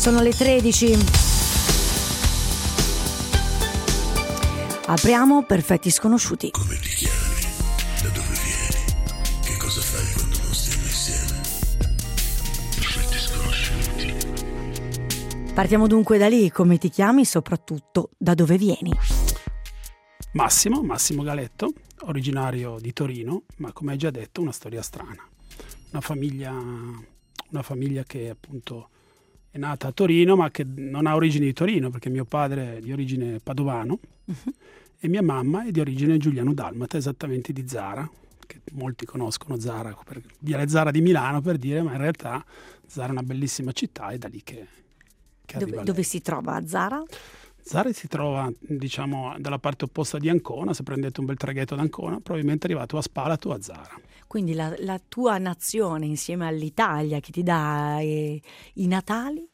Sono le 13. Apriamo Perfetti Sconosciuti. Come ti chiami? Da dove vieni? Che cosa fai quando non stiamo insieme? Perfetti Sconosciuti. Partiamo dunque da lì, come ti chiami, soprattutto da dove vieni. Massimo Galetto, originario di Torino, ma come hai già detto una storia strana. Una famiglia che appunto è nata a Torino, ma che non ha origini di Torino, perché mio padre è di origine padovano e mia mamma è di origine giuliano-dalmata, esattamente di Zara, che molti conoscono Zara, per Viale Zara di Milano per dire, ma in realtà Zara è una bellissima città, è da lì che arriva Dove si trova Zara? Zara si trova, diciamo, dalla parte opposta di Ancona. Se prendete un bel traghetto ad Ancona, probabilmente è arrivato a Spalato, a Zara. Quindi la tua nazione insieme all'Italia che ti dà i natali?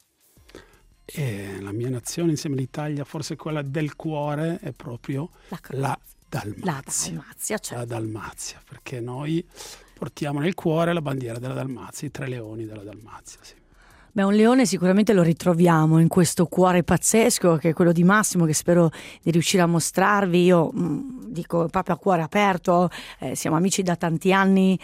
E la mia nazione insieme all'Italia, forse quella del cuore, è proprio la Dalmazia. Certo. La Dalmazia, perché noi portiamo nel cuore la bandiera della Dalmazia, i 3 leoni della Dalmazia, sì. Beh, un leone sicuramente lo ritroviamo in questo cuore pazzesco che è quello di Massimo, che spero di riuscire a mostrarvi. Io dico proprio a cuore aperto, siamo amici da tanti anni,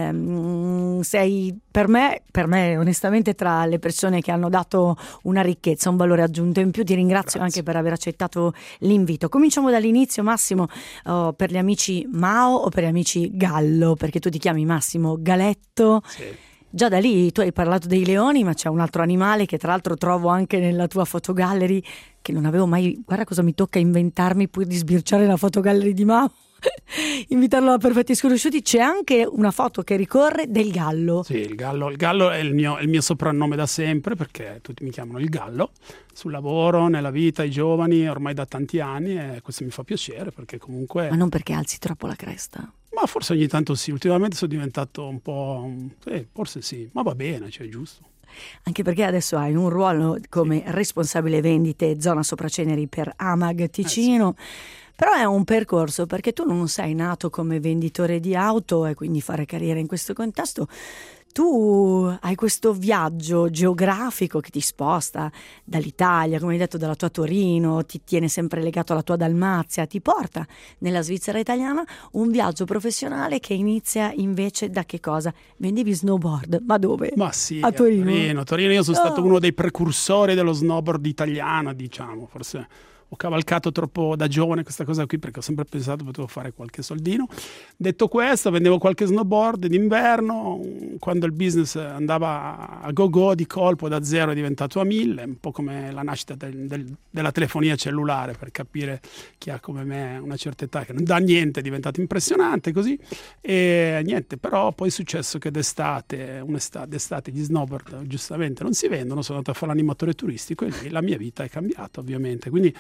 sei per me onestamente tra le persone che hanno dato una ricchezza, un valore aggiunto in più. Ti ringrazio anche per aver accettato l'invito. Cominciamo dall'inizio, Massimo, per gli amici Mao o per gli amici Gallo, perché tu ti chiami Massimo Galetto. Sì. Già da lì tu hai parlato dei leoni, ma c'è un altro animale che tra l'altro trovo anche nella tua fotogallery, che non avevo mai... Guarda cosa mi tocca inventarmi pur di sbirciare la fotogallery di Mao, invitarlo a Perfetti Sconosciuti. C'è anche una foto che ricorre del gallo. Sì, il gallo è il mio soprannome da sempre, perché tutti mi chiamano il gallo, sul lavoro, nella vita, i giovani, ormai da tanti anni, e questo mi fa piacere, perché comunque... Ma non perché alzi troppo la cresta? Ma forse ogni tanto sì, ultimamente sono diventato un po'... forse sì, ma va bene, cioè è giusto. Anche perché adesso hai un ruolo come responsabile vendite zona Sopraceneri per Amag Ticino. Sì. Però è un percorso, perché tu non sei nato come venditore di auto e quindi fare carriera in questo contesto. Tu hai questo viaggio geografico che ti sposta dall'Italia, come hai detto, dalla tua Torino, ti tiene sempre legato alla tua Dalmazia, ti porta nella Svizzera italiana, un viaggio professionale che inizia invece da che cosa? Vendevi snowboard, ma dove? Ma sì, a Torino. Torino io sono stato uno dei precursori dello snowboard italiano, diciamo, forse... Ho cavalcato troppo da giovane questa cosa qui, perché ho sempre pensato che potevo fare qualche soldino. Detto questo, vendevo qualche snowboard d'inverno, quando il business andava a go-go di colpo, da 0 è diventato a 1000, un po' come la nascita della telefonia cellulare, per capire chi ha come me una certa età che non dà niente, è diventato impressionante così. E niente, però poi è successo che d'estate gli snowboard giustamente non si vendono, sono andato a fare l'animatore turistico e lì la mia vita è cambiata, ovviamente. Quindi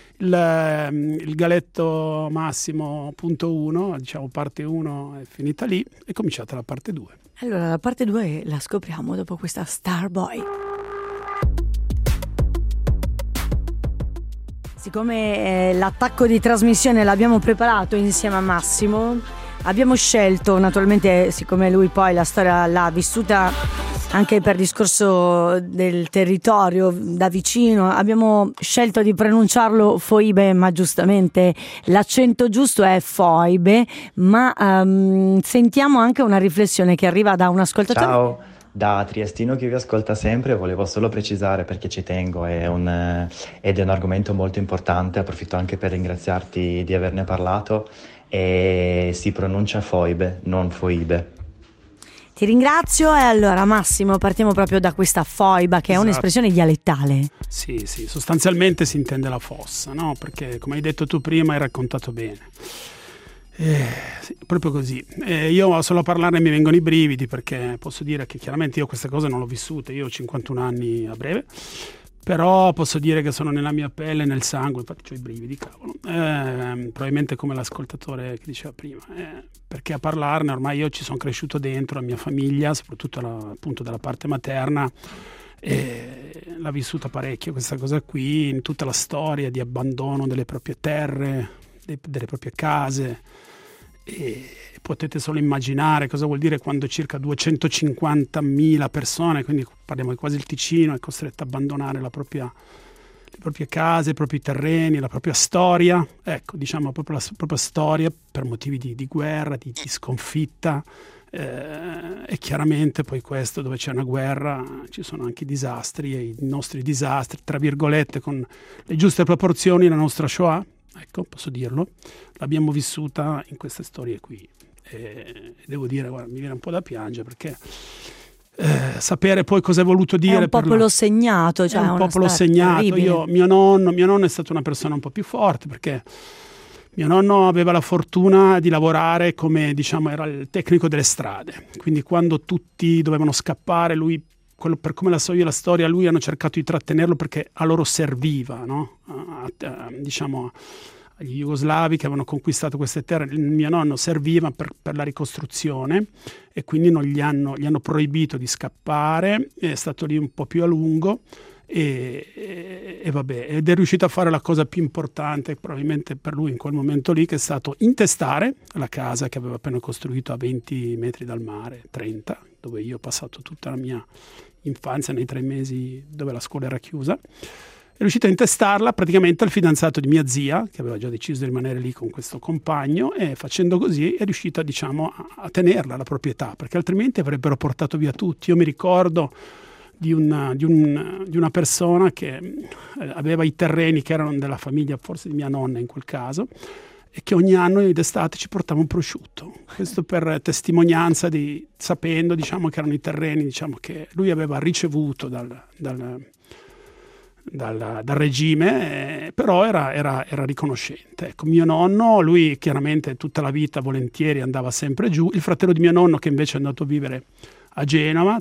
il Galetto Massimo punto 1, diciamo parte 1 è finita lì, è cominciata la parte 2. Allora la parte 2 la scopriamo dopo questa Starboy. Siccome l'attacco di trasmissione l'abbiamo preparato insieme a Massimo, abbiamo scelto, naturalmente siccome lui poi la storia l'ha vissuta anche per discorso del territorio da vicino, abbiamo scelto di pronunciarlo Foibe, ma giustamente l'accento giusto è Foibe, ma sentiamo anche una riflessione che arriva da un ascoltatore. Ciao, da Triestino che vi ascolta sempre, volevo solo precisare, perché ci tengo, ed è un argomento molto importante, approfitto anche per ringraziarti di averne parlato, e si pronuncia Foibe, non Foibe. Ti ringrazio. E allora Massimo, partiamo proprio da questa foiba, che è un'espressione dialettale. Sì, sostanzialmente si intende la fossa, no? Perché come hai detto tu prima, hai raccontato bene. Sì, proprio così. Io solo a parlarne mi vengono i brividi, perché posso dire che chiaramente io queste cose non l'ho vissute, io ho 51 anni a breve, però posso dire che sono nella mia pelle, nel sangue, infatti ho i brividi, cavolo. Probabilmente come l'ascoltatore che diceva prima, perché a parlarne ormai io ci sono cresciuto dentro, la mia famiglia, soprattutto appunto dalla parte materna, l'ha vissuta parecchio questa cosa qui, in tutta la storia di abbandono delle proprie terre, delle proprie case, e potete solo immaginare cosa vuol dire quando circa 250.000 persone, quindi parliamo di quasi il Ticino, è costretto a abbandonare le proprie case, i propri terreni, la propria storia, ecco, diciamo proprio la propria storia per motivi di guerra, di sconfitta, e chiaramente poi questo, dove c'è una guerra ci sono anche i disastri, e i nostri disastri, tra virgolette, con le giuste proporzioni, la nostra Shoah, ecco, posso dirlo, l'abbiamo vissuta in queste storie qui, e devo dire, guarda, mi viene un po' da piangere, perché sapere poi cosa è voluto dire. È un popolo segnato, cioè è un popolo segnato. Mio nonno è stato una persona un po' più forte, perché mio nonno aveva la fortuna di lavorare come, diciamo, era il tecnico delle strade, quindi quando tutti dovevano scappare, lui, per come la so io la storia, lui hanno cercato di trattenerlo perché a loro serviva, no? Diciamo agli jugoslavi che avevano conquistato queste terre, mio nonno serviva per la ricostruzione, e quindi non gli hanno proibito di scappare, è stato lì un po' più a lungo, e vabbè, ed è riuscito a fare la cosa più importante probabilmente per lui in quel momento lì, che è stato intestare la casa che aveva appena costruito a 20 metri dal mare, 30, dove io ho passato tutta la mia infanzia, nei 3 mesi dove la scuola era chiusa. È riuscito a intestarla praticamente al fidanzato di mia zia, che aveva già deciso di rimanere lì con questo compagno, e facendo così è riuscito, diciamo, a tenerla la proprietà, perché altrimenti avrebbero portato via tutti. Io mi ricordo di una persona che aveva i terreni che erano della famiglia, forse di mia nonna in quel caso, e che ogni anno d'estate ci portava un prosciutto. Questo per testimonianza, sapendo, diciamo, che erano i terreni, diciamo, che lui aveva ricevuto dal regime, però era riconoscente. Ecco, mio nonno, lui chiaramente tutta la vita volentieri andava sempre giù. Il fratello di mio nonno, che invece è andato a vivere a Genova,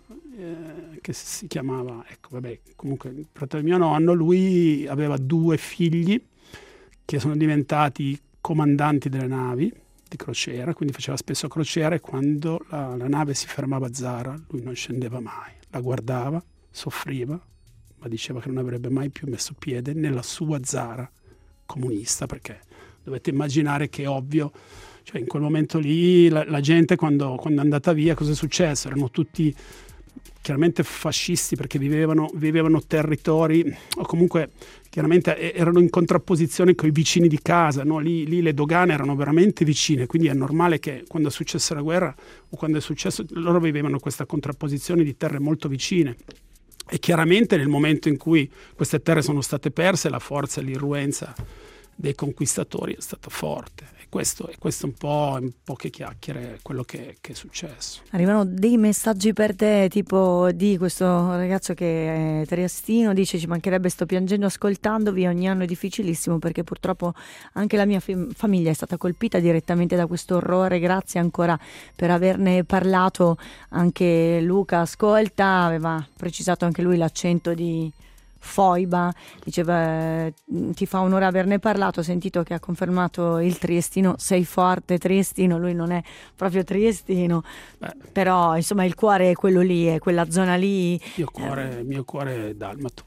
che si chiamava, ecco, vabbè, comunque il fratello di mio nonno, lui aveva 2 figli che sono diventati comandanti delle navi di crociera, quindi faceva spesso crociera, e quando la nave si fermava a Zara lui non scendeva mai, la guardava, soffriva, ma diceva che non avrebbe mai più messo piede nella sua Zara comunista, perché dovete immaginare che è ovvio, cioè in quel momento lì la gente quando è andata via, cosa è successo? Erano tutti chiaramente fascisti, perché vivevano territori, o comunque chiaramente erano in contrapposizione con i vicini di casa, no? Lì le dogane erano veramente vicine, quindi è normale che quando è successa la guerra, o quando è successo, loro vivevano questa contrapposizione di terre molto vicine. E chiaramente nel momento in cui queste terre sono state perse, la forza e l'irruenza dei conquistatori è stata forte, e questo è un po' in poche chiacchiere quello che è successo. Arrivano dei messaggi per te, tipo di questo ragazzo che è triestino, dice: ci mancherebbe, sto piangendo ascoltandovi, ogni anno è difficilissimo perché purtroppo anche la mia famiglia è stata colpita direttamente da questo orrore, grazie ancora per averne parlato. Anche Luca ascolta, aveva precisato anche lui l'accento di Foiba, diceva ti fa onore averne parlato, ho sentito che ha confermato il triestino, sei forte triestino, lui non è proprio triestino. Però insomma il cuore è quello lì, è quella zona lì. Il mio cuore è dalmato.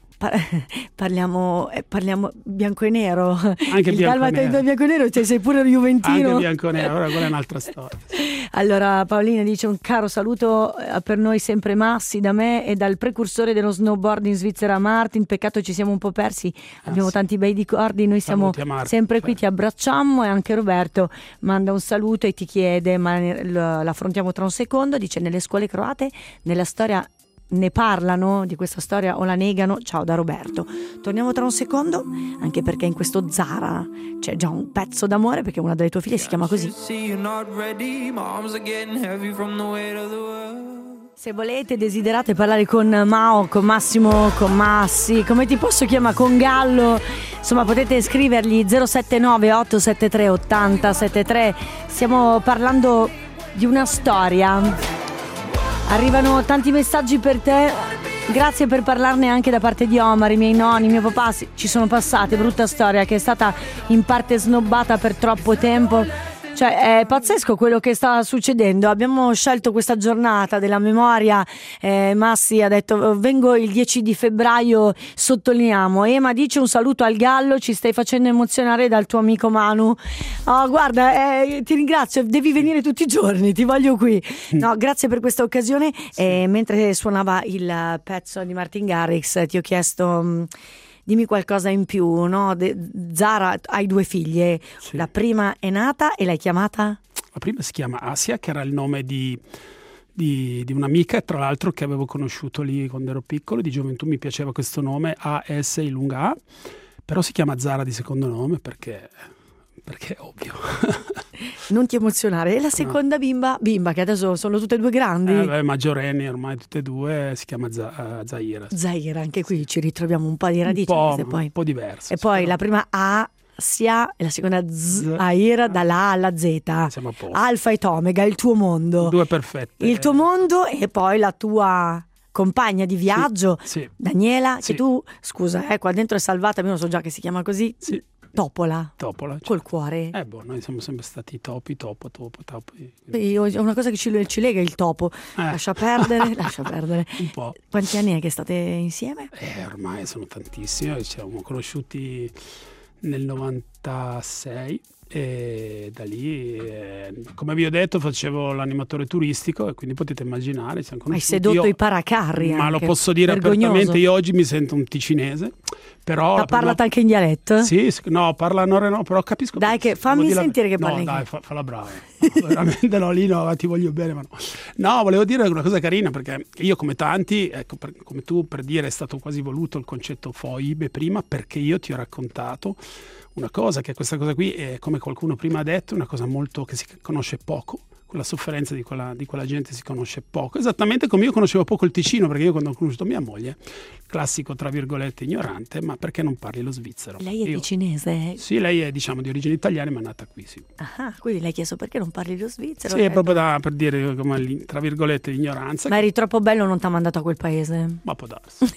Parliamo bianco e nero. Anche il bianco dalmata è bianco e nero, cioè sei pure juventino. Anche bianco e nero, ora quella è un'altra storia. Allora Paolina dice: un caro saluto per noi sempre Massi, da me e dal precursore dello snowboard in Svizzera Martin. Peccato ci siamo un po' persi, abbiamo tanti bei ricordi, noi siamo sempre qui, ti abbracciamo. E anche Roberto manda un saluto e ti chiede, ma l'affrontiamo tra un secondo, dice: nelle scuole croate nella storia ne parlano di questa storia o la negano? Ciao da Roberto. Torniamo tra un secondo, anche perché in questo Zara c'è già un pezzo d'amore, perché una delle tue figlie si chiama così. Se volete, desiderate parlare con Mao, con Massimo, con Massi, come ti posso chiamare, con Gallo, insomma potete scrivergli 079 873 8073. Stiamo parlando di una storia. Arrivano tanti messaggi per te, grazie per parlarne anche da parte di Omar. I miei nonni, mio papà ci sono passati, brutta storia che è stata in parte snobbata per troppo tempo. Cioè, è pazzesco quello che sta succedendo. Abbiamo scelto questa giornata della memoria. Massi ha detto vengo il 10 di febbraio, sottolineiamo. Ema dice un saluto al Gallo, ci stai facendo emozionare dal tuo amico Manu. Oh, guarda, ti ringrazio, devi venire tutti i giorni, ti voglio qui. No, grazie per questa occasione. Mentre suonava il pezzo di Martin Garrix ti ho chiesto dimmi qualcosa in più, no? Zara, hai 2 figlie, Sì. La prima è nata e l'hai chiamata? La prima si chiama Asia, che era il nome di un'amica, tra l'altro, che avevo conosciuto lì quando ero piccolo, di gioventù mi piaceva questo nome, A-S lunga A, però si chiama Zara di secondo nome perché è ovvio. Non ti emozionare. E la seconda bimba, che adesso sono tutte e 2 grandi. Maggiorenni ormai tutte e 2, si chiama Zaira. Zaira, anche qui ci ritroviamo un po' di radici. Un po' diverse. E poi la prima Asia e la seconda Zaira, dalla A alla Z. Siamo a posto. Alfa e Omega, il tuo mondo. 2 perfette. Il tuo mondo e poi la tua compagna di viaggio, Sì. Daniela, Sì. che tu, scusa, qua dentro è salvata, io non so già che si chiama così. Sì. Topola. Topola. Col cuore. Noi siamo sempre stati topi. Io ho una cosa che ci lega il topo. Lascia perdere. Un po'. Quanti anni è che state insieme? Ormai sono tantissimi. Ci siamo conosciuti nel 96 e da lì, come vi ho detto, facevo l'animatore turistico e quindi potete immaginare, siamo conosciuti. Hai sedotto i paracarri. Ma anche. lo posso dire Vergognoso. apertamente, io oggi mi sento un ticinese. Però parlato anche in dialetto? Sì, no, però capisco. Dai, che fammi sentire che parli. No, dai, falla brava. No, veramente no, lì no, ti voglio bene, ma no. No, volevo dire una cosa carina, perché io come tanti, ecco, come tu, per dire, è stato quasi voluto il concetto foibe prima, perché io ti ho raccontato una cosa, che questa cosa qui è, come qualcuno prima ha detto, una cosa molto che si conosce poco. Quella sofferenza di quella gente si conosce poco, esattamente come io conoscevo poco il Ticino, perché io quando ho conosciuto mia moglie, classico tra virgolette ignorante, ma perché non parli lo svizzero? Lei è ticinese? Sì, lei è, diciamo, di origini italiane, ma è nata qui, sì. Ah, quindi lei ha chiesto perché non parli lo svizzero? Sì, è proprio per dire, come, tra virgolette, ignoranza. Ma eri troppo bello, non ti ha mandato a quel paese? Ma può darsi.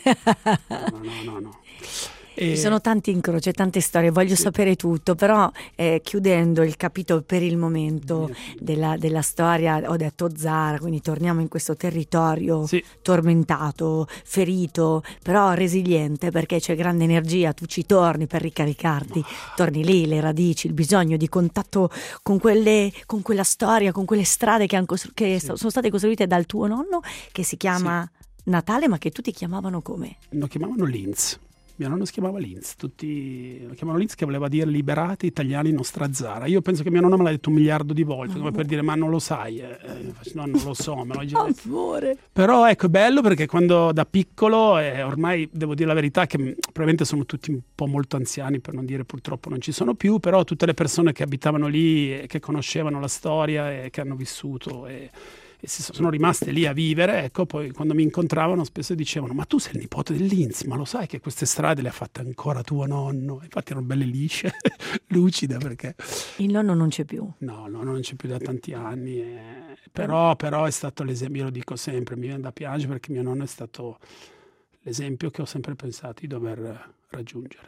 No. Ci sono tanti incroci, tante storie, voglio sapere tutto, però chiudendo il capitolo per il momento della storia, ho detto Zara, quindi torniamo in questo territorio tormentato, ferito, però resiliente, perché c'è grande energia, tu ci torni per ricaricarti, torni lì, le radici, il bisogno di contatto con quella storia, con quelle strade che sono state costruite dal tuo nonno, che si chiama Natale, ma che tutti chiamavano come? Lo chiamavano Linz. Mio nonno si chiamava Linz, tutti lo chiamavano Linz, che voleva dire liberati italiani nostra Zara. Io penso che mio nonno me l'ha detto 1 miliardo di volte, come per dire ma non lo sai, no, non lo so, me l'ho già detto. Però ecco, è bello perché quando da piccolo, ormai devo dire la verità che probabilmente sono tutti un po' molto anziani, per non dire purtroppo non ci sono più, però tutte le persone che abitavano lì e che conoscevano la storia e che hanno vissuto e sono rimaste lì a vivere, ecco, poi quando mi incontravano spesso dicevano ma tu sei il nipote del Linz, ma lo sai che queste strade le ha fatte ancora tuo nonno? Infatti erano belle lisce, lucide, perché il nonno non c'è più. No, non c'è più da tanti anni, però è stato l'esempio, io lo dico sempre, mi viene da piangere perché mio nonno è stato l'esempio che ho sempre pensato di dover raggiungere.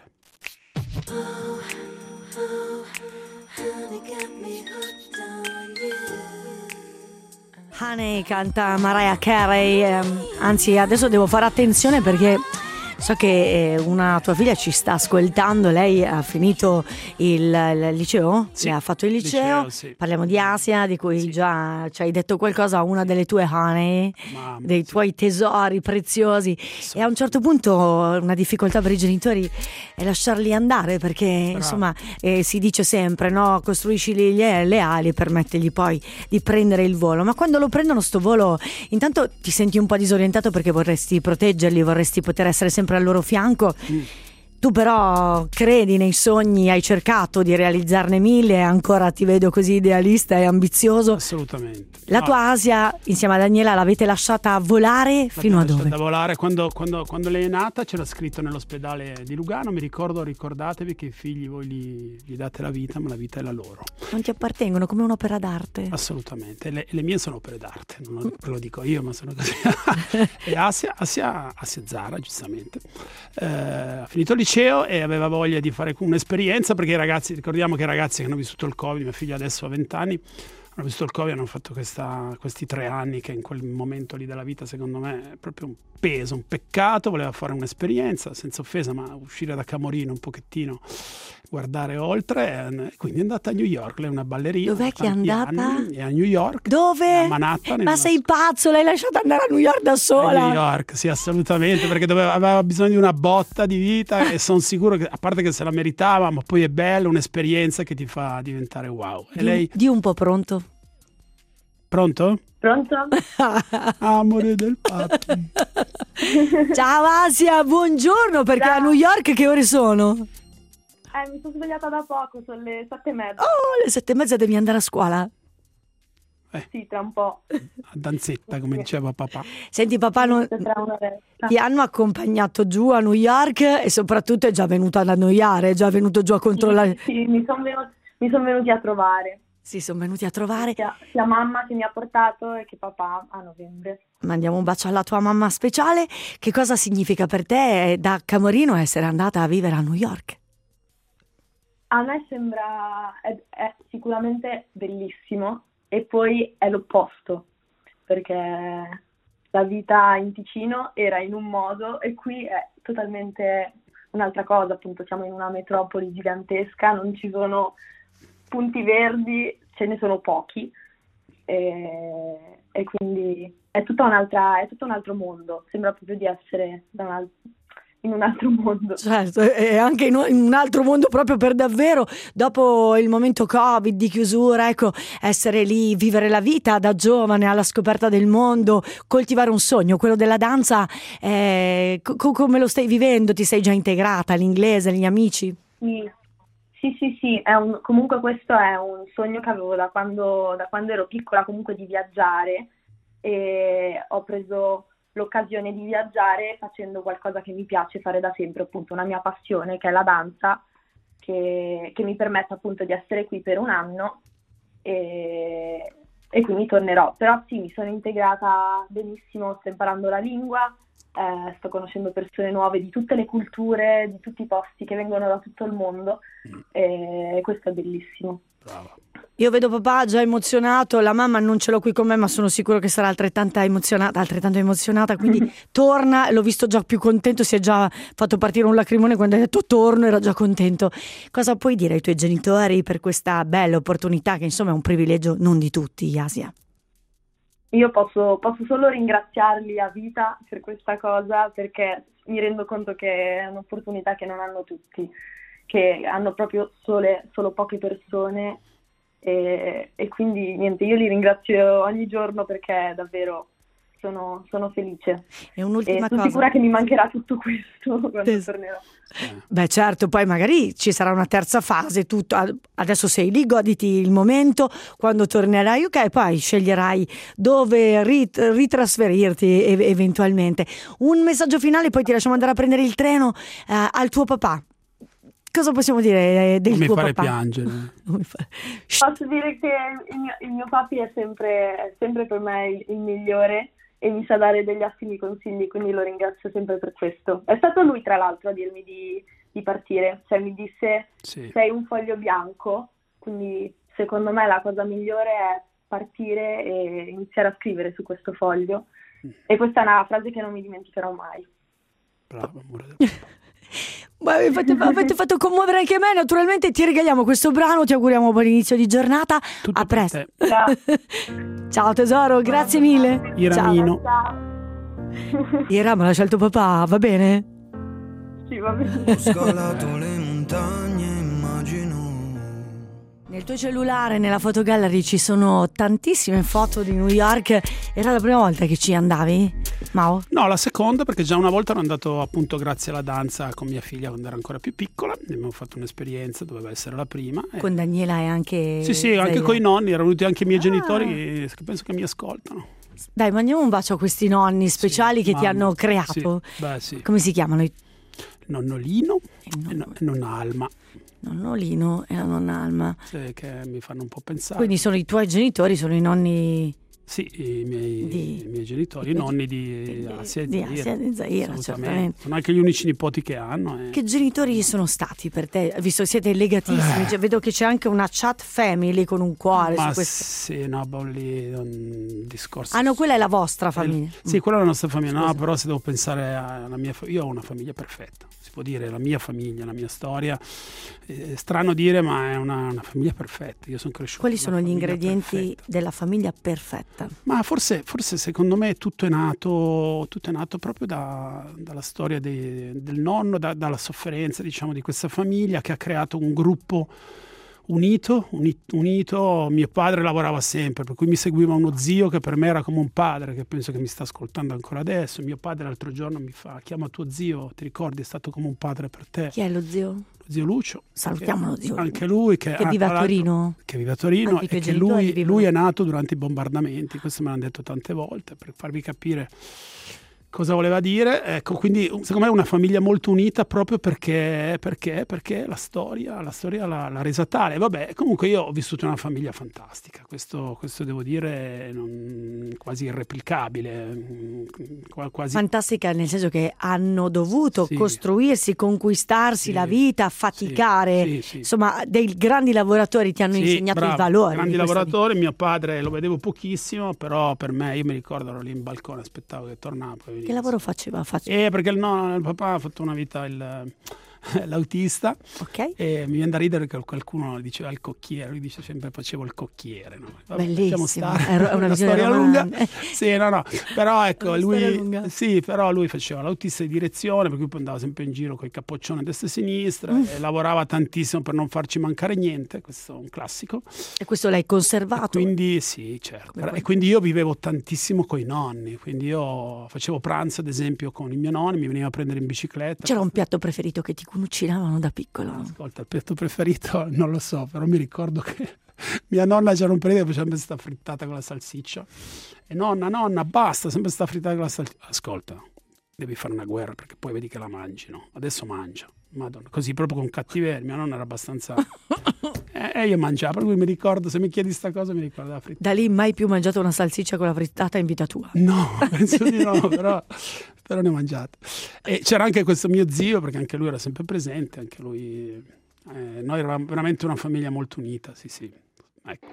Honey canta Mariah Carey, anzi adesso devo fare attenzione perché so che una tua figlia ci sta ascoltando, lei ha finito il liceo? Sì, ha fatto il liceo, sì. Parliamo di Asia, di cui già ci hai detto qualcosa a una delle tue honey, dei tuoi tesori preziosi, e a un certo punto una difficoltà per i genitori è lasciarli andare perché insomma si dice sempre, no? Costruisci le ali e permettergli poi di prendere il volo, ma quando lo prendono sto volo intanto ti senti un po' disorientato perché vorresti proteggerli, vorresti poter essere sempre al loro fianco. Tu però credi nei sogni, hai cercato di realizzarne 1000 e ancora ti vedo così idealista e ambizioso. Assolutamente. La tua Asia insieme a Daniela l'avete lasciata volare fino a dove? Da volare, quando lei è nata c'era scritto nell'ospedale di Lugano, ricordatevi che i figli voi gli date la vita, ma la vita è la loro. Non ti appartengono, come un'opera d'arte? Assolutamente, le mie sono opere d'arte, non lo dico io, ma sono così. E Asia Zara, giustamente, ha finito il liceo, liceo e aveva voglia di fare un'esperienza, perché i ragazzi, ricordiamo che i ragazzi che hanno vissuto il Covid, mio figlio adesso ha 20 anni, hanno vissuto il Covid, hanno fatto questi 3 anni che in quel momento lì della vita secondo me è proprio un peso, un peccato. Voleva fare un'esperienza, senza offesa, ma uscire da Camorino un pochettino, guardare oltre, quindi è andata a New York. Lei è una ballerina. Dov'è che è andata? È a New York. Dove? A Manhattan. Ma sei pazzo, l'hai lasciata andare a New York da sola? A New York, sì, assolutamente, perché aveva bisogno di una botta di vita e sono sicuro che, a parte che se la meritava, ma poi è bella, un'esperienza che ti fa diventare wow. E lei... Di un po' pronto? Pronto? Pronto? Amore del papi. Ciao Asia, buongiorno, perché Ciao. a New York che ore sono? Mi sono svegliata da poco, sono le 7:30. Oh, le 7:30 devi andare a scuola. Sì, tra un po'. A danzetta, come diceva papà. Senti papà, Tra un'oretta. ti hanno accompagnato giù a New York e soprattutto è già venuto ad annoiare, è già venuto giù a controllare. Sì, mi son venuti a trovare. Sì, sono venuti a trovare. Sia mamma che mi ha portato e che papà a novembre. Mandiamo un bacio alla tua mamma speciale. Che cosa significa per te da Camorino essere andata a vivere a New York? A me sembra, è sicuramente bellissimo, e poi è l'opposto, perché la vita in Ticino era in un modo e qui è totalmente un'altra cosa. Appunto siamo in una metropoli gigantesca, non ci sono punti verdi, ce ne sono pochi, e quindi è tutto un altro mondo. Sembra proprio di essere in un altro mondo. Certo, e anche in un altro mondo proprio per davvero, dopo il momento Covid di chiusura, ecco, essere lì, vivere la vita da giovane alla scoperta del mondo, coltivare un sogno, quello della danza, come lo stai vivendo? Ti sei già integrata, l'inglese, gli amici? Sì, comunque questo è un sogno che avevo da quando ero piccola, comunque, di viaggiare, e ho preso l'occasione di viaggiare facendo qualcosa che mi piace fare da sempre, appunto una mia passione, che è la danza, che mi permette appunto di essere qui per un anno, e quindi tornerò. Però sì, mi sono integrata benissimo, sto imparando la lingua, sto conoscendo persone nuove di tutte le culture, di tutti i posti, che vengono da tutto il mondo, e questo è bellissimo. Brava. Io vedo papà già emozionato, la mamma non ce l'ho qui con me, ma sono sicuro che sarà altrettanto emozionata, quindi torna, l'ho visto già più contento, si è già fatto partire un lacrimone quando hai detto torno, era già contento. Cosa puoi dire ai tuoi genitori per questa bella opportunità, che insomma è un privilegio non di tutti, Asia? Io posso solo ringraziarli a vita per questa cosa, perché mi rendo conto che è un'opportunità che non hanno tutti, che hanno proprio solo poche persone, e quindi niente, io li ringrazio ogni giorno, perché davvero sono felice. E un'ultima sono cosa. sicura che mi mancherà tutto questo quando tornerò. Beh certo, poi magari ci sarà una terza fase, adesso sei lì, goditi il momento, quando tornerai poi sceglierai dove ritrasferirti eventualmente. Un messaggio finale, poi ti lasciamo andare a prendere il treno al tuo papà. Cosa possiamo dire del tuo papà? Mi fare piangere. Posso dire che il mio papi è sempre per me il migliore, e mi sa dare degli ottimi consigli, quindi lo ringrazio sempre per questo. È stato lui, tra l'altro, a dirmi di partire, cioè mi disse Sì. sei un foglio bianco, quindi secondo me la cosa migliore è partire e iniziare a scrivere su questo foglio, e questa è una frase che non mi dimenticherò mai. Bravo, amore. Avete fatto commuovere anche me, naturalmente ti regaliamo questo brano, ti auguriamo buon inizio di giornata. Tutto A per presto. te. Ciao. Ciao tesoro, grazie mille. Iramino. Ciao. Ira, ma l'ha scelto papà, va bene? Sì, va bene. Ho scalato le montagne, immagino. Nel tuo cellulare, nella fotogallery, ci sono tantissime foto di New York. Era la prima volta che ci andavi, Mao? No, la seconda, perché già una volta ero andato appunto grazie alla danza con mia figlia quando era ancora più piccola, ne abbiamo fatto un'esperienza, doveva essere la prima. Con Daniela e anche... Sì, anche con i nonni, erano venuti anche i miei genitori, che penso che mi ascoltano. Dai, mandiamo un bacio a questi nonni speciali che ti mamma. hanno creato. Sì, beh, sì. Come si chiamano? Nonnolino e nonna Alma, Nonnolino e la nonna Alma. che mi fanno un po' pensare. Quindi sono i tuoi genitori, sono i nonni Sì, i miei genitori, i nonni di Asia e Zaira, certamente. Sono anche gli unici nipoti che hanno. Che genitori sono stati per te? Visto che siete legatissimi, cioè, vedo che c'è anche una chat family con un cuore. Ma su questo. sì, no, lì è un discorso. Ah no, quella è la vostra famiglia. Sì, quella è la nostra famiglia. No, però se devo pensare alla mia famiglia, io ho una famiglia perfetta. Si può dire la mia famiglia, la mia storia. È strano dire, ma è una famiglia perfetta. Io sono cresciuto. Quali sono gli ingredienti perfetta della famiglia perfetta? Ma forse secondo me tutto è nato proprio dalla storia del nonno, dalla sofferenza, diciamo, di questa famiglia che ha creato un gruppo unito. Mio padre lavorava sempre, per cui mi seguiva uno zio che per me era come un padre, che penso che mi sta ascoltando ancora adesso. Mio padre l'altro giorno mi fa: chiama tuo zio, ti ricordi, è stato come un padre per te. Chi è lo zio? Zio Lucio. Salutiamo lo zio. Anche lui che vive a Torino. Che vive a Torino e che lui è nato durante i bombardamenti. Questo me l'hanno detto tante volte per farvi capire cosa voleva dire. Ecco, quindi secondo me è una famiglia molto unita proprio perché la storia l'ha resa tale. Vabbè, comunque io ho vissuto in una famiglia fantastica, questo devo dire, quasi irreplicabile, quasi fantastica, nel senso che hanno dovuto costruirsi, conquistarsi la vita, faticare. Sì. Insomma, dei grandi lavoratori ti hanno insegnato il valore. Grandi lavoratori, mio padre lo vedevo pochissimo, però per me, io mi ricordo, ero lì in balcone, aspettavo che tornava. Che lavoro faceva? Perché il papà ha fatto una vita l'autista, e mi viene da ridere che qualcuno diceva il cocchiere, lui dice sempre facevo il cocchiere, no? Vabbè, bellissimo, è una storia lunga. Sì, no, però ecco, lui faceva l'autista di direzione, per cui poi andava sempre in giro con i capoccioni a destra e a sinistra, e lavorava tantissimo per non farci mancare niente, questo è un classico. E questo l'hai conservato? E quindi sì, certo. E quindi io vivevo tantissimo con i nonni, quindi io facevo pranzo ad esempio con i miei nonni, mi veniva a prendere in bicicletta. C'era un piatto preferito che ti cucinavano da piccolo? Ascolta, il piatto preferito non lo so, però mi ricordo che mia nonna c'era un periodo che faceva sempre sta frittata con la salsiccia, e nonna basta, sempre sta frittata con la salsiccia. Ascolta, devi fare una guerra perché poi vedi che la mangi, no? Adesso mangia, madonna, così proprio con cattiveria. Mia nonna era abbastanza io mangiavo, per cui mi ricordo, se mi chiedi sta cosa mi ricordo la frittata. Da lì mai più mangiato una salsiccia con la frittata in vita tua? No, penso di no, però ne ho mangiate. E c'era anche questo mio zio, perché anche lui era sempre presente, anche lui. Noi eravamo veramente una famiglia molto unita, sì. Ecco.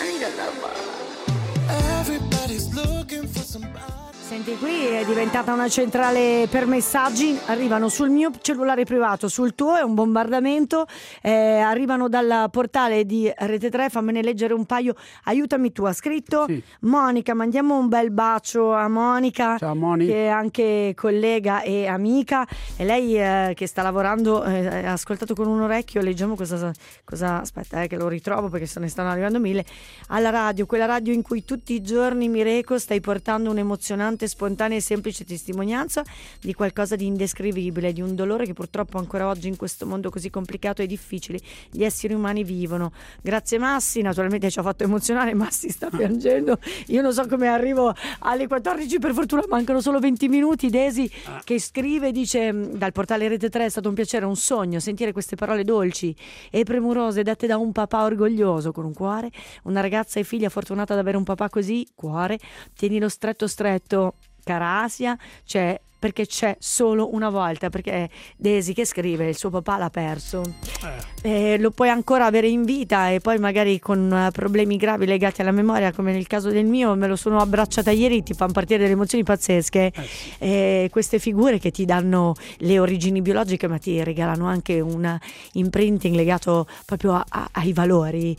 Senti, qui è diventata una centrale per messaggi, arrivano sul mio cellulare privato, sul tuo è un bombardamento, arrivano dal portale di Rete 3, fammene leggere un paio, aiutami tu, ha scritto Monica, mandiamo un bel bacio a Monica. Ciao Monica, che è anche collega e amica, e lei che sta lavorando, ha ascoltato con un orecchio, leggiamo cosa aspetta che lo ritrovo perché se ne stanno arrivando mille, alla radio, quella radio in cui tutti i giorni mi reco, stai portando un'emozionante, spontanea e semplice testimonianza di qualcosa di indescrivibile, di un dolore che purtroppo ancora oggi in questo mondo così complicato e difficile gli esseri umani vivono. Grazie Massi, naturalmente ci ha fatto emozionare, Massi sta piangendo, io non so come arrivo alle 14, per fortuna mancano solo 20 minuti. Desi che scrive, dice dal portale Rete 3, è stato un piacere, un sogno sentire queste parole dolci e premurose dette da un papà orgoglioso con un cuore, una ragazza e figlia fortunata ad avere un papà così, cuore, tienilo stretto, cara Asia, perché c'è solo una volta, perché Desi che scrive il suo papà l'ha perso, lo puoi ancora avere in vita e poi magari con problemi gravi legati alla memoria, come nel caso del mio, me lo sono abbracciata ieri, ti fanno partire delle emozioni pazzesche, queste figure che ti danno le origini biologiche ma ti regalano anche un imprinting legato proprio ai valori,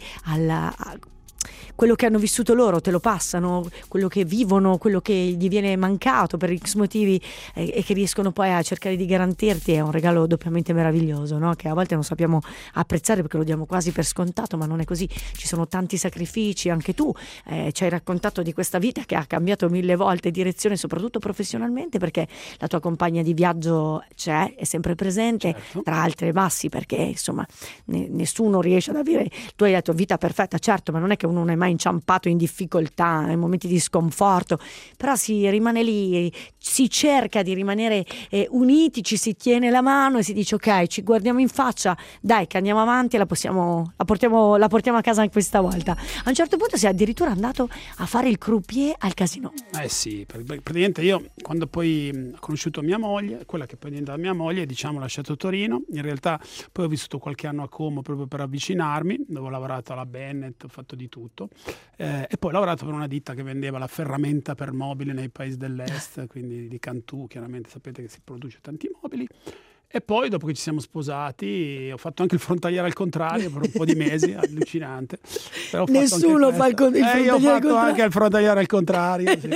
quello che hanno vissuto loro, te lo passano, quello che vivono, quello che gli viene mancato per X motivi, e che riescono poi a cercare di garantirti. È un regalo doppiamente meraviglioso, no? Che a volte non sappiamo apprezzare perché lo diamo quasi per scontato, ma non è così, ci sono tanti sacrifici. Anche tu ci hai raccontato di questa vita che ha cambiato 1000 volte direzione, soprattutto professionalmente, perché la tua compagna di viaggio è sempre presente, certo, tra altre bassi, perché insomma nessuno riesce ad avere, tu hai detto vita perfetta, certo, ma non è che uno è mai inciampato in difficoltà, in momenti di sconforto, però si rimane lì, si cerca di rimanere uniti, ci si tiene la mano e si dice ok, ci guardiamo in faccia, dai che andiamo avanti e la portiamo a casa anche questa volta. A un certo punto sei addirittura andato a fare il croupier al casino. Sì, praticamente io quando poi ho conosciuto mia moglie, quella che poi è diventata mia moglie, diciamo, ho lasciato Torino, in realtà poi ho vissuto qualche anno a Como proprio per avvicinarmi, dove ho lavorato alla Bennett, ho fatto di tutto, e poi ho lavorato per una ditta che vendeva la ferramenta per mobili nei paesi dell'est, quindi di Cantù, chiaramente sapete che si produce tanti mobili. E poi dopo che ci siamo sposati ho fatto anche il frontaliere al contrario per un po' di mesi, allucinante. Però Nessuno fa il frontaliere io ho fatto contrario. anche il frontaliere al contrario, sì.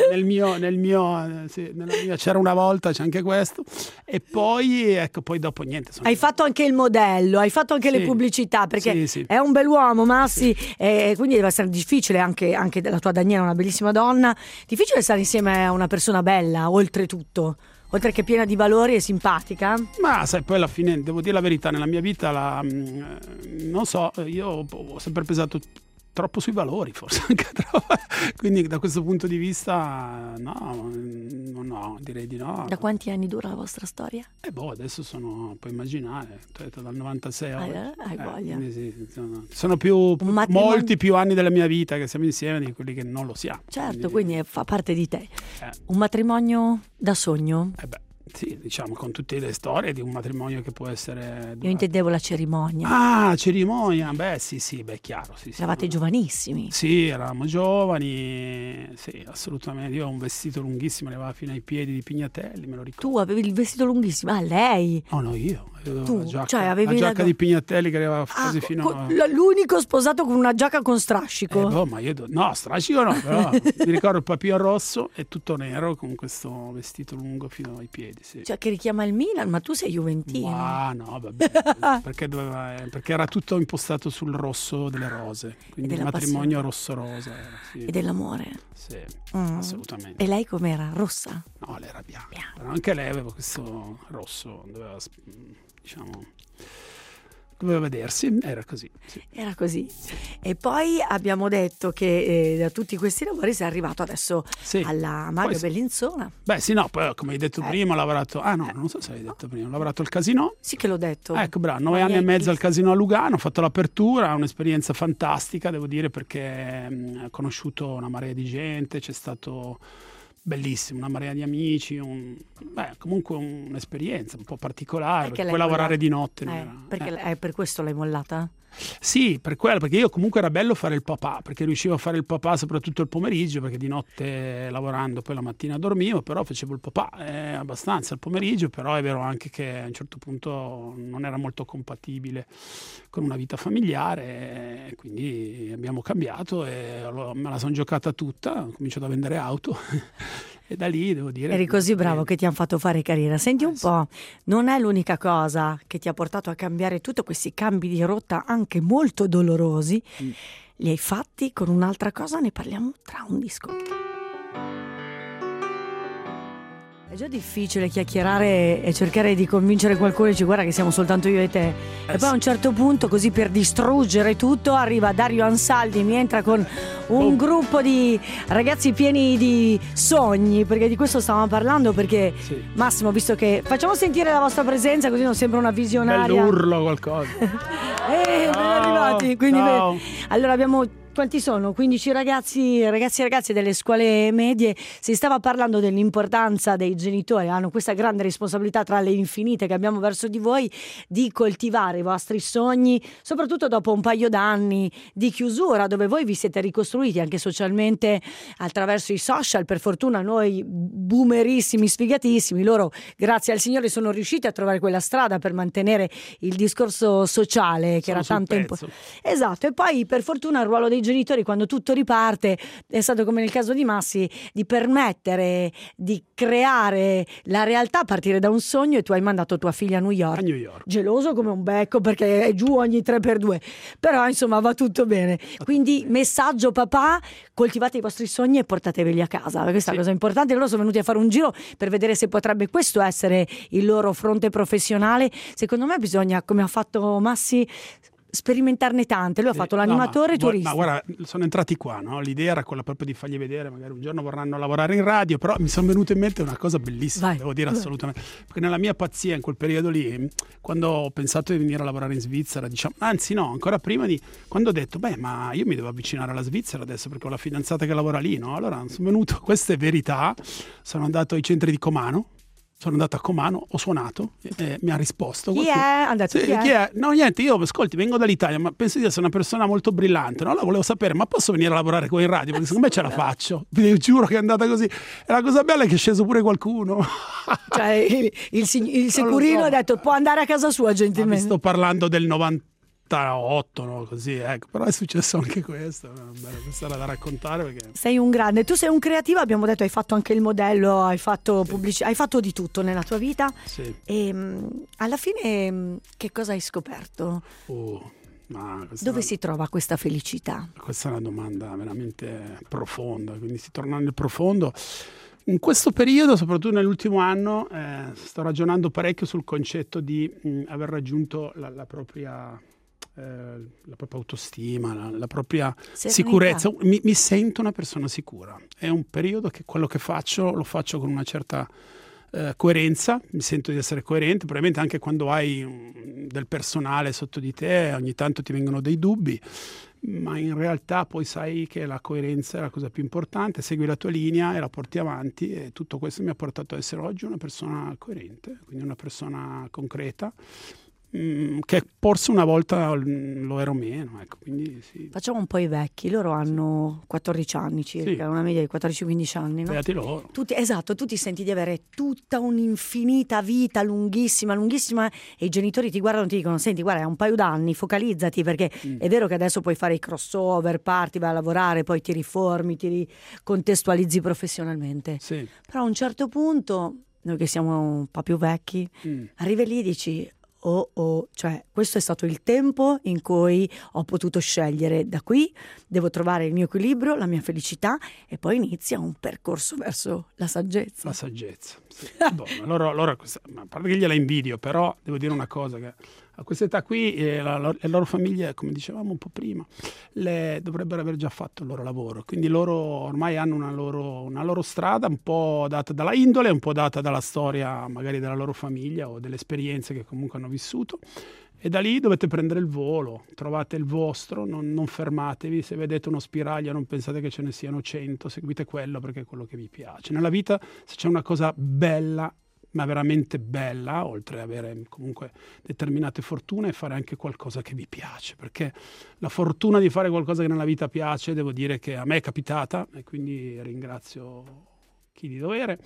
Nella mia c'era una volta, c'è anche questo. E poi ecco, poi dopo niente. Hai fatto anche il modello, hai fatto anche le pubblicità, perché è un bell'uomo, Massi, e quindi deve essere difficile anche la tua Daniela, una bellissima donna, difficile stare insieme a una persona bella, oltretutto. Oltre che piena di valori e simpatica? Ma sai, poi alla fine, devo dire la verità, nella mia vita, non so, io ho sempre pesato troppo sui valori, forse anche troppo. Quindi da questo punto di vista no, direi di no. Da quanti anni dura la vostra storia? Adesso puoi immaginare, dal 96 a oggi. Hai voglia. Sì, sono molti più anni della mia vita che siamo insieme di quelli che non lo siamo. Certo, quindi fa parte di te. Un matrimonio da sogno? Sì, diciamo, con tutte le storie di un matrimonio che può essere... Io intendevo la cerimonia. Cerimonia, sì, chiaro. Sì, eravate giovanissimi. Sì, eravamo giovani, sì, assolutamente. Io ho un vestito lunghissimo, arrivava fino ai piedi di Pignatelli, me lo ricordo. Tu avevi il vestito lunghissimo? lei? No, io. Tu, la giacca, cioè avevi la giacca di Pignatelli che arrivava quasi fino a... L'unico sposato con una giacca con strascico. Ma io... No, strascico no, però mi ricordo il papillon rosso e tutto nero con questo vestito lungo fino ai piedi. Sì. Cioè che richiama il Milan, ma tu sei juventino. No, vabbè, perché era tutto impostato sul rosso delle rose, quindi il matrimonio rosso-rosa. Sì. E dell'amore. Sì, assolutamente. E lei com'era? Rossa? No, lei era bianca. Però anche lei aveva questo rosso, doveva vedersi, era così. Sì. Era così. E poi abbiamo detto che da tutti questi lavori sei arrivato adesso alla Maga Bellinzona. Poi come hai detto prima ho lavorato... non so se hai detto prima, ho lavorato al casino. Sì che l'ho detto. Ecco, bravo, 9 anni e mezzo al casino a Lugano, ho fatto l'apertura, un'esperienza fantastica, devo dire, perché ho conosciuto una marea di gente, c'è stato... Bellissimo, una marea di amici, comunque un'esperienza un po' particolare, perché puoi lavorare di notte. Perché per questo l'hai mollata? Sì, per quello, perché io comunque era bello fare il papà, perché riuscivo a fare il papà soprattutto il pomeriggio, perché di notte lavorando poi la mattina dormivo, però facevo il papà abbastanza il pomeriggio, però è vero anche che a un certo punto non era molto compatibile con una vita familiare, quindi abbiamo cambiato e me la sono giocata tutta, ho cominciato a vendere auto. E da lì devo dire... Eri così bravo che ti hanno fatto fare carriera. Senti un po', non è l'unica cosa che ti ha portato a cambiare tutto, questi cambi di rotta anche molto dolorosi. Li hai fatti con un'altra cosa, ne parliamo tra un disco. È già difficile chiacchierare e cercare di convincere qualcuno e dice guarda che siamo soltanto io e te. E poi a un certo punto, così per distruggere tutto, arriva Dario Ansaldi, mi entra con un gruppo di ragazzi pieni di sogni, perché di questo stavamo parlando, perché Massimo, visto che facciamo sentire la vostra presenza così non sembra una visionaria. Bell'urlo qualcosa. Ben arrivati. Quindi allora abbiamo... Quanti sono? 15 ragazzi e ragazze delle scuole medie. Si stava parlando dell'importanza dei genitori, hanno questa grande responsabilità tra le infinite che abbiamo verso di voi, di coltivare i vostri sogni, soprattutto dopo un paio d'anni di chiusura, dove voi vi siete ricostruiti anche socialmente attraverso i social. Per fortuna noi boomerissimi, sfigatissimi, loro grazie al Signore sono riusciti a trovare quella strada per mantenere il discorso sociale che era tanto importante. Esatto, e poi per fortuna il ruolo dei genitori quando tutto riparte è stato, come nel caso di Massi, di permettere di creare la realtà a partire da un sogno, e tu hai mandato tua figlia a New York. Geloso come un becco perché è giù ogni 3x2, però insomma va tutto bene. Quindi messaggio papà, coltivate i vostri sogni e portateveli a casa, questa è una cosa importante. Loro sono venuti a fare un giro per vedere se potrebbe questo essere il loro fronte professionale. Secondo me bisogna, come ha fatto Massi, sperimentarne tante. Lui ha fatto l'animatore e turista. Ma guarda, sono entrati qua, no? L'idea era quella proprio di fargli vedere, magari un giorno vorranno lavorare in radio, però mi sono venuto in mente una cosa bellissima, devo dire assolutamente, perché nella mia pazzia in quel periodo lì, quando ho pensato di venire a lavorare in Svizzera, diciamo, anzi no, ancora prima quando ho detto, ma io mi devo avvicinare alla Svizzera adesso perché ho la fidanzata che lavora lì, no? Allora sono venuto, questa è verità, sono andato ai centri di Comano. Sono andato a Comano, ho suonato e mi ha risposto. Chi è? Ha detto, chi è? No, niente, io ascolti, vengo dall'Italia, ma penso di essere una persona molto brillante. No? Allora volevo sapere, ma posso venire a lavorare qua in radio? Perché secondo me ce la faccio. Vi giuro che è andata così. E la cosa bella è che è sceso pure qualcuno. Cioè, il Securino ha detto, può andare a casa sua gentilmente. Sto parlando del 98, no? Così, ecco. Però è successo anche questo. Questa era da raccontare perché... Sei un grande, tu sei un creativo, abbiamo detto, hai fatto anche il modello, hai fatto pubblicità, hai fatto di tutto nella tua vita. Sì. E alla fine che cosa hai scoperto? Dove si trova questa felicità? Questa è una domanda veramente profonda, quindi si torna nel profondo. In questo periodo, soprattutto nell'ultimo anno, sto ragionando parecchio sul concetto di aver raggiunto la propria autostima, la propria sicurezza. Mi sento una persona sicura. È un periodo che quello che faccio lo faccio con una certa coerenza, mi sento di essere coerente, probabilmente anche quando hai del personale sotto di te ogni tanto ti vengono dei dubbi, ma in realtà poi sai che la coerenza è la cosa più importante, segui la tua linea e la porti avanti, e tutto questo mi ha portato ad essere oggi una persona coerente, quindi una persona concreta, che forse una volta lo ero meno, ecco, quindi sì. Facciamo un po' i vecchi, loro hanno 14 anni circa, una media di 14-15 anni, no? Beati loro. Esatto, tu ti senti di avere tutta un'infinita vita lunghissima e i genitori ti guardano e ti dicono, senti, guarda, è un paio d'anni, focalizzati, perché è vero che adesso puoi fare i crossover, parti, vai a lavorare, poi ti riformi, ti ricontestualizzi professionalmente, sì. Però a un certo punto, noi che siamo un po' più vecchi, arrivi lì e dici... cioè questo è stato il tempo in cui ho potuto scegliere, da qui devo trovare il mio equilibrio, la mia felicità, e poi inizia un percorso verso la saggezza. La saggezza, sì. Loro, a parte che gliela invidio, però devo dire una cosa, che a questa età qui le loro famiglie, come dicevamo un po' prima, dovrebbero aver già fatto il loro lavoro, quindi loro ormai hanno una loro strada un po' data dalla indole, un po' data dalla storia magari della loro famiglia o delle esperienze che comunque hanno vissuto, e da lì dovete prendere il volo, trovate il vostro, non fermatevi, se vedete uno spiraglio non pensate che ce ne siano 100, seguite quello perché è quello che vi piace. Nella vita, se c'è una cosa bella, ma veramente bella, oltre ad avere comunque determinate fortune, è fare anche qualcosa che vi piace, perché la fortuna di fare qualcosa che nella vita piace, devo dire che a me è capitata, e quindi ringrazio chi di dovere,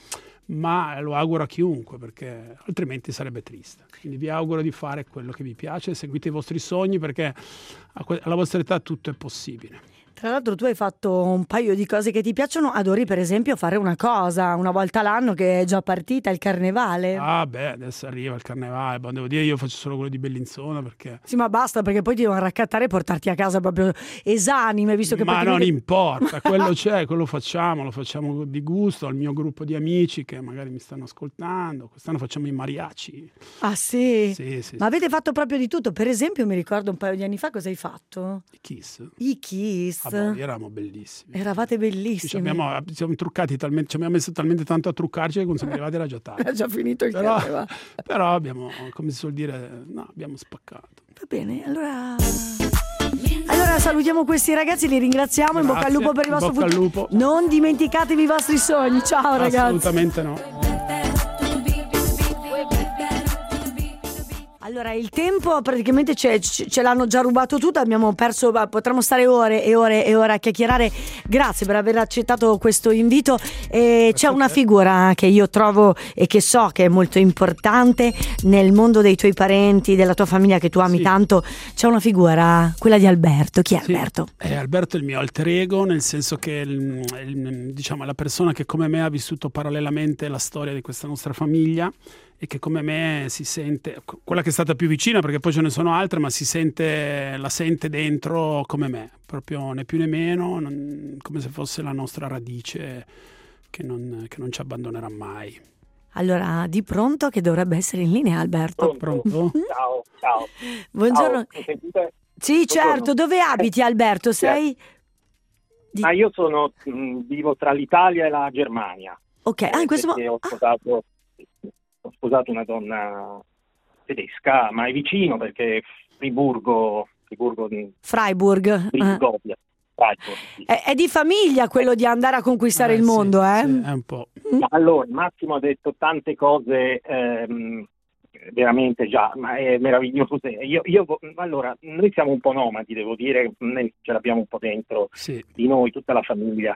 ma lo auguro a chiunque, perché altrimenti sarebbe triste. Quindi vi auguro di fare quello che vi piace, seguite i vostri sogni, perché alla vostra età tutto è possibile. Tra l'altro tu hai fatto un paio di cose che ti piacciono, adori per esempio fare una cosa una volta l'anno che è già partita, il carnevale. Adesso arriva il carnevale, devo dire io faccio solo quello di Bellinzona perché... Sì, ma basta, perché poi ti devono raccattare e portarti a casa proprio esanime, visto che... Ma non importa, quello c'è, quello lo facciamo di gusto, al mio gruppo di amici che magari mi stanno ascoltando, quest'anno facciamo i mariachi. Ah sì? Sì. Ma avete fatto proprio di tutto, per esempio mi ricordo un paio di anni fa cosa hai fatto? I Kiss. Eravamo bellissimi. Eravate bellissimi. Siamo truccati talmente, ci abbiamo messo talmente tanto a truccarci che quando siamo arrivati era già tardi. Era già finito il carnevale. Però abbiamo, come si suol dire, abbiamo spaccato. Va bene, allora salutiamo questi ragazzi, li ringraziamo. Grazie, in bocca al lupo per il vostro futuro. Non dimenticatevi i vostri sogni. Ciao ragazzi. Assolutamente no. Allora, il tempo praticamente ce l'hanno già rubato tutto, abbiamo perso, potremmo stare ore e ore e ore a chiacchierare. Grazie per aver accettato questo invito. C'è una figura che io trovo e che so che è molto importante nel mondo dei tuoi parenti, della tua famiglia che tu ami tanto. C'è una figura, quella di Alberto. Chi è Alberto? Alberto è il mio alter ego, nel senso che diciamo, è la persona che come me ha vissuto parallelamente la storia di questa nostra famiglia, e che come me si sente, quella che è stata più vicina, perché poi ce ne sono altre, ma la sente dentro come me, proprio né più né meno, come se fosse la nostra radice che non ci abbandonerà mai. Allora, di pronto che dovrebbe essere in linea Alberto. Pronto? Ciao. Buongiorno. Ciao. Mi sentite? Sì, certo. Dove abiti, Alberto? Sei? Io vivo tra l'Italia e la Germania. Ok, in questo ho sposato una donna tedesca, ma è vicino perché Freiburg. Freiburg. Sì. È di famiglia quello di andare a conquistare il mondo, sì, è un po'. Allora, Massimo ha detto tante cose veramente già, ma è meraviglioso. Allora, noi siamo un po' nomadi, devo dire, noi ce l'abbiamo un po' dentro di noi, tutta la famiglia.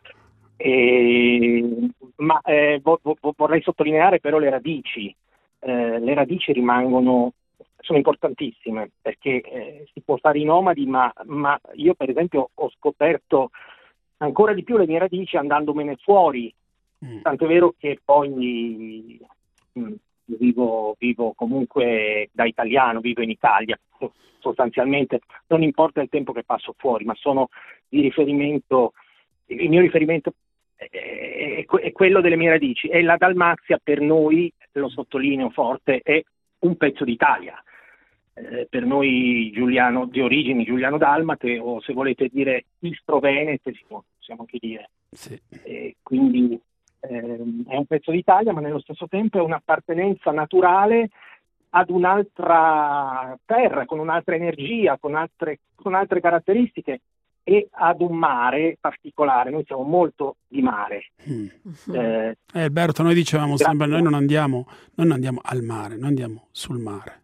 Ma vorrei sottolineare però le radici. Le radici sono importantissime, perché si può fare i nomadi, ma io per esempio ho scoperto ancora di più le mie radici andandomene fuori, tanto è vero che poi vivo comunque da italiano, vivo in Italia, sostanzialmente non importa il tempo che passo fuori, ma sono di riferimento, il mio riferimento è quello delle mie radici, e la Dalmazia per noi, lo sottolineo forte, è un pezzo d'Italia. Per noi di origini giuliano-dalmate, o se volete dire istro-venete, possiamo anche dire. Sì. Quindi è un pezzo d'Italia, ma nello stesso tempo è un'appartenenza naturale ad un'altra terra, con un'altra energia, con altre caratteristiche, e ad un mare particolare. Noi siamo molto di mare. Alberto, noi dicevamo sempre, noi non andiamo al mare, noi andiamo sul mare.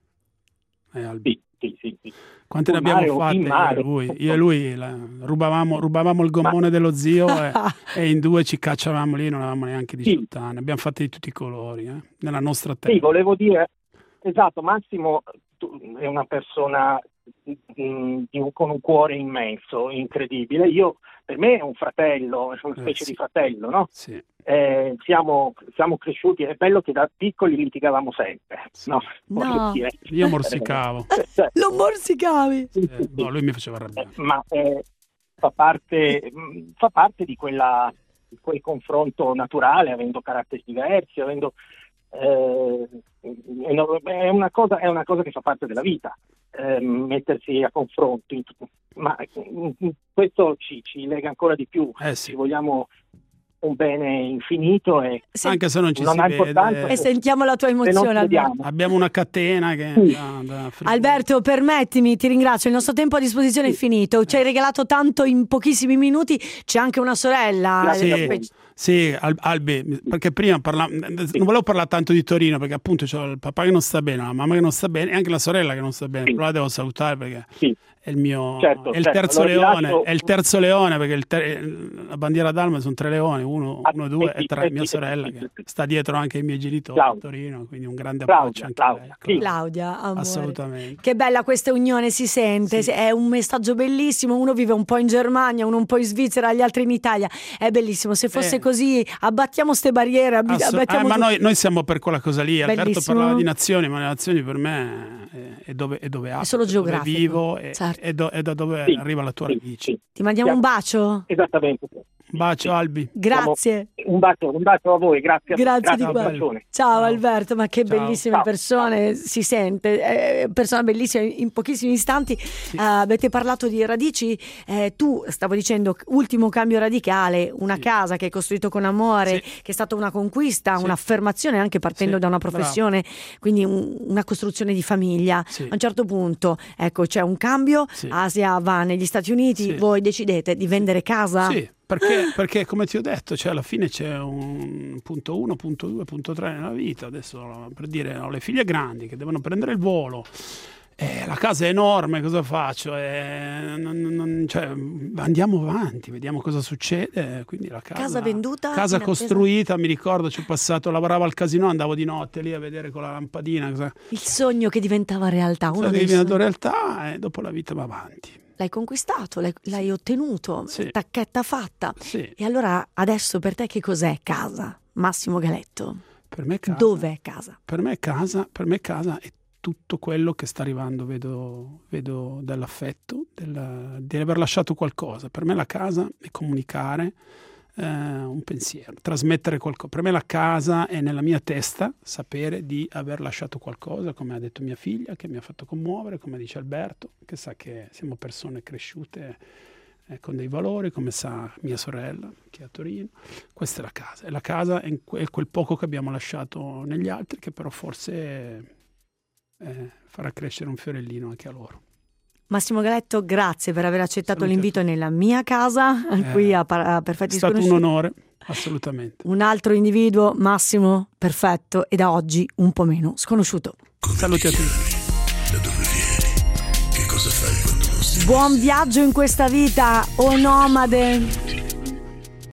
Sì. Quante ne abbiamo fatte io e lui rubavamo il gommone dello zio e in due ci cacciavamo lì, non avevamo neanche 18 anni, abbiamo fatto di tutti i colori nella nostra terra. Sì, volevo dire, esatto, Massimo è una persona con un cuore immenso, incredibile. Per me è un fratello, è una specie di fratello, no? Sì. Siamo cresciuti, è bello che da piccoli litigavamo sempre, no? Io morsicavo. Lo morsicavi? No, lui mi faceva arrabbiare. Ma fa parte di quel confronto naturale, avendo caratteri diversi, è una cosa che fa parte della vita, mettersi a confronto, ma questo ci lega ancora di più. Ci vogliamo un bene infinito, e anche se non ci si vede, e sentiamo la tua emozione, Alberto. Abbiamo una catena che Alberto, permettimi, ti ringrazio, il nostro tempo a disposizione è finito, ci hai regalato tanto in pochissimi minuti. C'è anche una sorella. Sì, Albi, perché prima non volevo parlare tanto di Torino, perché appunto c'ho il papà che non sta bene, la mamma che non sta bene e anche la sorella che non sta bene, però la devo salutare perché è il mio il terzo leone, è il terzo leone, perché la bandiera dalma sono 3 leoni, 1, 2 e 3, mia sorella che sta dietro anche ai miei genitori a Torino, quindi un grande abbraccio anche a lei. Claudia, amore. Assolutamente. Che bella questa unione, si sente, è un messaggio bellissimo, uno vive un po' in Germania, uno un po' in Svizzera, gli altri in Italia, è bellissimo, se fosse così abbattiamo ste barriere, ma noi siamo per quella cosa lì. Alberto parlava di nazioni, ma le nazioni per me è dove abito, è solo geografico, dove vivo e da dove arriva la tua radice. Ti mandiamo un bacio. Esattamente. Un bacio, Albi. Grazie. Un bacio a voi, grazie di cuore. Ciao Alberto, ma che bellissime persone, si sente, persona bellissima in pochissimi istanti. Avete parlato di radici, tu stavo dicendo ultimo cambio radicale, una casa che hai costruito con amore, che è stata una conquista, un'affermazione anche partendo da una professione, quindi una costruzione di famiglia. A un certo punto, ecco, c'è un cambio, Asia va negli Stati Uniti, voi decidete di vendere casa? Sì. Perché come ti ho detto, alla fine c'è un punto 1, punto 2, punto 3 nella vita. Adesso, per dire, ho le figlie grandi che devono prendere il volo, la casa è enorme, cosa faccio? Andiamo avanti, vediamo cosa succede. Quindi la casa venduta, casa costruita, mi ricordo, ci ho passato, lavoravo al casino, andavo di notte lì a vedere con la lampadina. Il sogno che diventava realtà. Che è diventato realtà, e dopo la vita va avanti. L'hai conquistato, l'hai ottenuto, tacchetta fatta. E allora adesso per te che cos'è casa? Massimo Galetto. Per me casa. Dov'è casa? Per me casa è tutto quello che sta arrivando, vedo dell'affetto, di aver lasciato qualcosa. Per me la casa è comunicare, un pensiero, trasmettere qualcosa. Per me la casa è nella mia testa, sapere di aver lasciato qualcosa, come ha detto mia figlia, che mi ha fatto commuovere, come dice Alberto, che sa che siamo persone cresciute con dei valori, come sa mia sorella che è a Torino. Questa è la casa, e la casa è quel poco che abbiamo lasciato negli altri, che però forse farà crescere un fiorellino anche a loro. Massimo Galetto, grazie per aver accettato l'invito nella mia casa, qui a Perfetti Sconosciuti. È stato un onore, assolutamente. Un altro individuo, Massimo, perfetto, e da oggi un po' meno sconosciuto. Saluti a tutti. Da dove vieni? Che cosa fai quando non stai? Buon viaggio in questa vita, o nomade!